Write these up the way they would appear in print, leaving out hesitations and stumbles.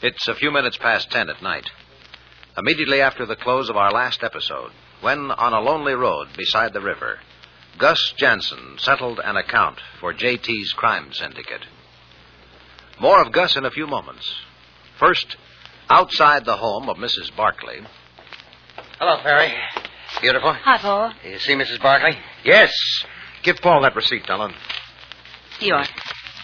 It's a few minutes past 10 at night. Immediately after the close of our last episode, when on a lonely road beside the river, Gus Jansen settled an account for JT's crime syndicate. More of Gus in a few moments. First, outside the home of Mrs. Barkley. Hello, Perry. Beautiful. Hi, Paul. You see Mrs. Barkley? Yes. Give Paul that receipt, Ellen. Here you are.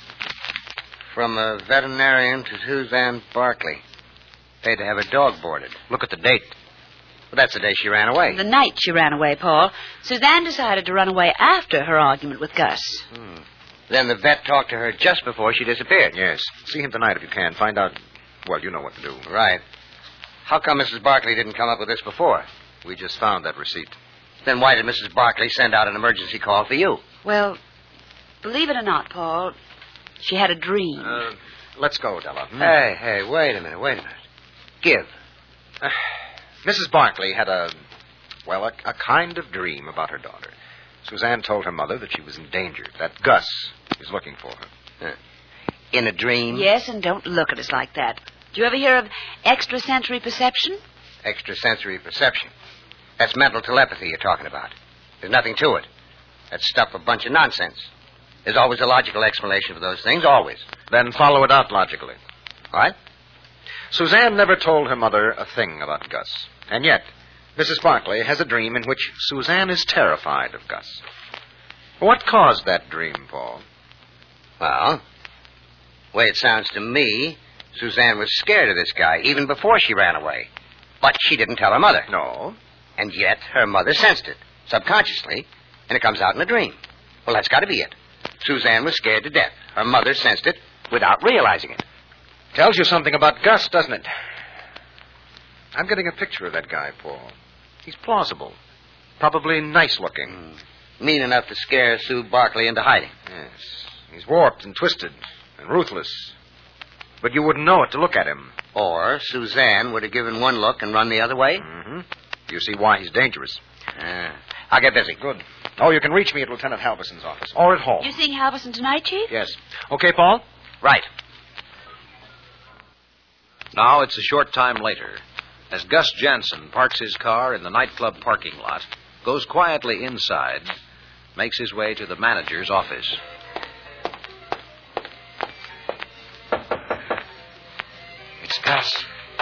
From a veterinarian to Suzanne Barkley. Paid to have a dog boarded. Look at the date. Well, that's the day she ran away. The night she ran away, Paul. Suzanne decided to run away after her argument with Gus. Then the vet talked to her just before she disappeared. Yes. See him tonight if you can. Find out, well, you know what to do. Right. How come Mrs. Barkley didn't come up with this before? We just found that receipt. Then why did Mrs. Barkley send out an emergency call for you? Well, believe it or not, Paul, she had a dream. Let's go, Della. Hey, wait a minute. Give. Mrs. Barkley had a kind of dream about her daughter. Suzanne told her mother that she was in danger, that Gus is looking for her. In a dream? Yes, and don't look at us like that. Do you ever hear of extrasensory perception? Extrasensory perception. That's mental telepathy you're talking about. There's nothing to it. That's stuff a bunch of nonsense. There's always a logical explanation for those things, always. Then follow it out logically. What? Suzanne never told her mother a thing about Gus. And yet, Mrs. Barkley has a dream in which Suzanne is terrified of Gus. What caused that dream, Paul? Well, the way it sounds to me, Suzanne was scared of this guy even before she ran away. But she didn't tell her mother. No. And yet her mother sensed it, subconsciously, and it comes out in a dream. Well, that's got to be it. Suzanne was scared to death. Her mother sensed it without realizing it. Tells you something about Gus, doesn't it? I'm getting a picture of that guy, Paul. He's plausible. Probably nice-looking. Mean enough to scare Sue Barkley into hiding. Yes. He's warped and twisted and ruthless. But you wouldn't know it to look at him. Or Suzanne would have given one look and run the other way. Mm-hmm. You see why he's dangerous. I'll get busy. Good. Oh, you can reach me at Lieutenant Halverson's office or at home. You seeing Halverson tonight, Chief? Yes. Okay, Paul? Right. Now it's a short time later, as Gus Jansen parks his car in the nightclub parking lot, goes quietly inside, makes his way to the manager's office. It's Gus.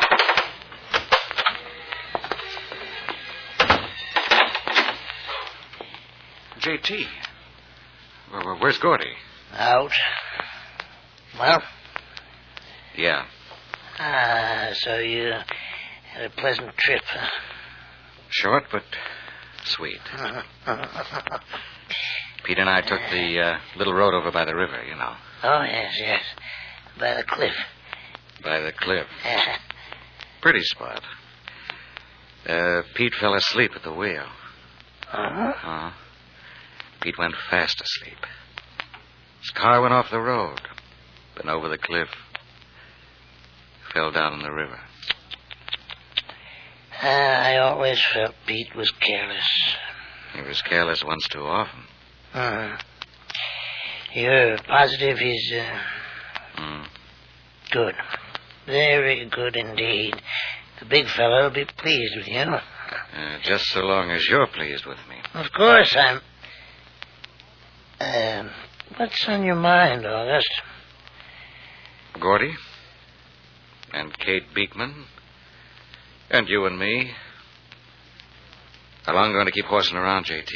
JT. Where's Gordy? Out. Well? Yeah. So you had a pleasant trip, huh? Short, but sweet. Pete and I took the little road over by the river, you know. Oh, yes. By the cliff. By the cliff. Pretty spot. Pete fell asleep at the wheel. Uh-huh. Pete went fast asleep. His car went off the road, then over the cliff. Fell down in the river. I always felt Pete was careless. He was careless once too often. You're positive he's, good. Very good indeed. The big fellow will be pleased with you. Just so long as you're pleased with me. Of course, I'm... what's on your mind, August? Gordy? And Kate Beekman? And you and me? How long going to keep horsing around, JT?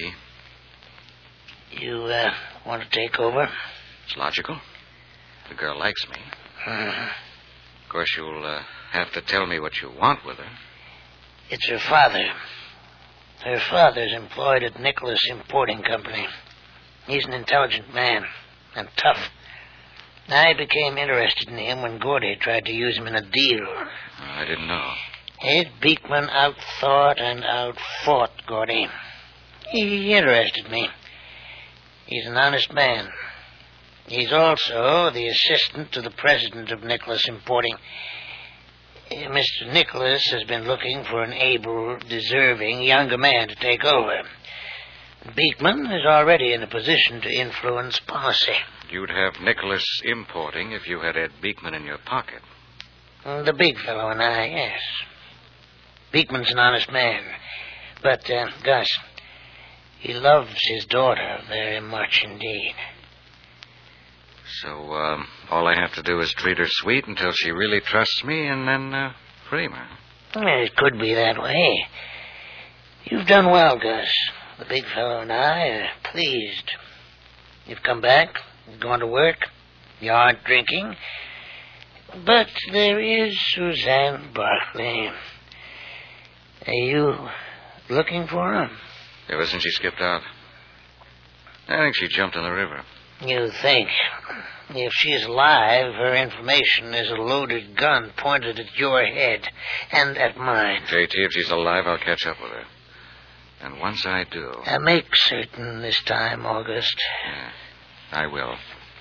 You, want to take over? It's logical. The girl likes me. Of course, you'll have to tell me what you want with her. It's her father. Her father's employed at Nicholas Importing Company. He's an intelligent man and tough. I became interested in him when Gordy tried to use him in a deal. I didn't know. Ed Beekman outthought and outfought Gordy. He interested me. He's an honest man. He's also the assistant to the president of Nicholas Importing. Mr. Nicholas has been looking for an able, deserving younger man to take over. Beekman is already in a position to influence policy. You'd have Nicholas Importing if you had Ed Beekman in your pocket. The big fellow and I, yes. Beekman's an honest man. But, Gus, he loves his daughter very much indeed. So, all I have to do is treat her sweet until she really trusts me and then, frame her. Well, it could be that way. You've done well, Gus. The big fellow and I are pleased. You've come back, you've gone to work, you aren't drinking. But there is Suzanne Barclay. Are you looking for her? Ever since she skipped out. I think she jumped in the river. You think. If she's alive, her information is a loaded gun pointed at your head and at mine. JT, if she's alive, I'll catch up with her. And once I do... Make certain this time, August. Yeah, I will.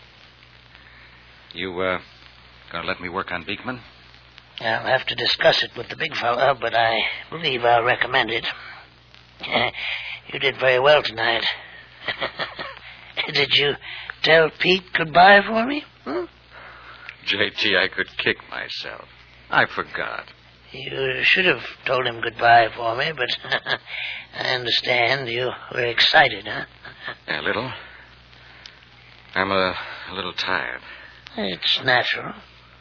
You, gonna let me work on Beekman? I'll have to discuss it with the big fellow, but I believe I'll recommend it. You did very well tonight. Did you tell Pete goodbye for me? JT, I could kick myself. I forgot. You should have told him goodbye for me, but I understand you were excited, huh? A little. I'm a little tired. It's natural.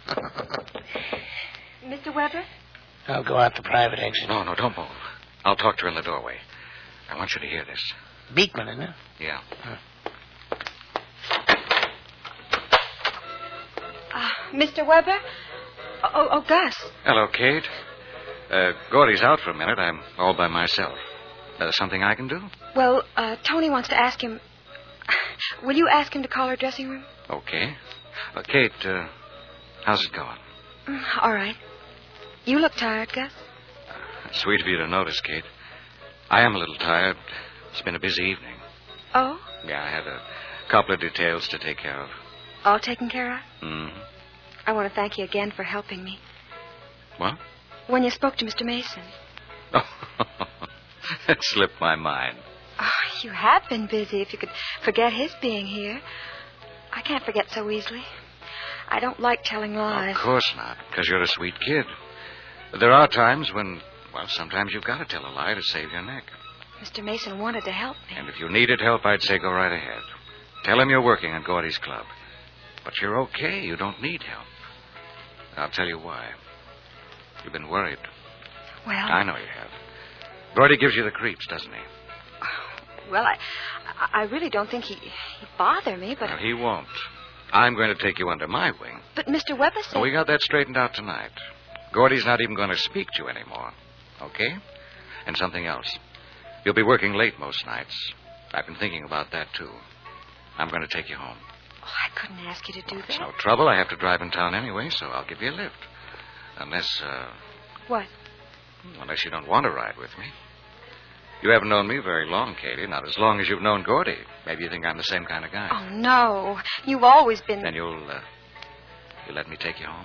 Mr. Weber? I'll go out the private exit. No, don't move. I'll talk to her in the doorway. I want you to hear this. Beekman, isn't it? Yeah. Mr. Weber? Oh, Gus. Hello, Kate. Gordy's out for a minute. I'm all by myself. Something I can do? Well, Tony wants to ask him... Will you ask him to call her dressing room? Okay. Kate, how's it going? All right. You look tired, Gus. Sweet of you to notice, Kate. I am a little tired. It's been a busy evening. Oh? Yeah, I had a couple of details to take care of. All taken care of? Mm-hmm. I want to thank you again for helping me. What? When you spoke to Mr. Mason. Oh, that slipped my mind. Oh, you have been busy. If you could forget his being here. I can't forget so easily. I don't like telling lies. Of course not, because you're a sweet kid. There are times when, well, sometimes you've got to tell a lie to save your neck. Mr. Mason wanted to help me. And if you needed help, I'd say go right ahead. Tell him you're working at Gordy's club. But you're okay. You don't need help. I'll tell you why. You've been worried. Well... I know you have. Gordy gives you the creeps, doesn't he? Well, I really don't think he'd bother me, but... No, he won't. I'm going to take you under my wing. But Mr. Weber said... Oh, we got that straightened out tonight. Gordy's not even going to speak to you anymore. Okay? And something else. You'll be working late most nights. I've been thinking about that, too. I'm going to take you home. Oh, I couldn't ask you to do that. It's no trouble. I have to drive in town anyway, so I'll give you a lift. Unless, What? Unless you don't want to ride with me. You haven't known me very long, Katie. Not as long as you've known Gordy. Maybe you think I'm the same kind of guy. Oh, no. You've always been... Then you'll let me take you home?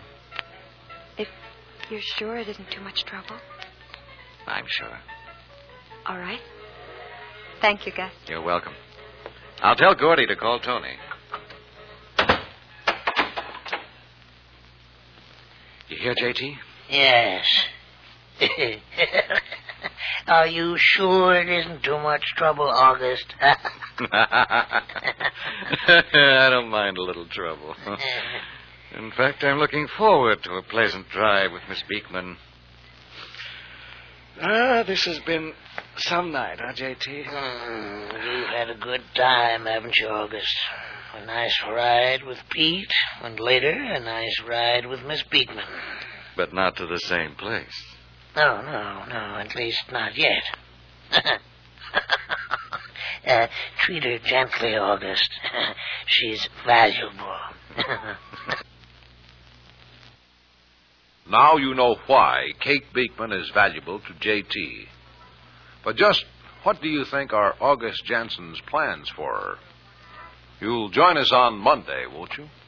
If you're sure it isn't too much trouble. I'm sure. All right. Thank you, Gus. You're welcome. I'll tell Gordy to call Tony. You hear, J.T.? Yes. Are you sure it isn't too much trouble, August? I don't mind a little trouble. In fact, I'm looking forward to a pleasant drive with Miss Beekman. This has been some night, huh, J.T.? You've had a good time, haven't you, August? A nice ride with Pete, and later a nice ride with Miss Beekman. But not to the same place. No, at least not yet. Treat her gently, August. She's valuable. Now you know why Kate Beekman is valuable to J.T. But just what do you think are August Jansen's plans for her? You'll join us on Monday, won't you?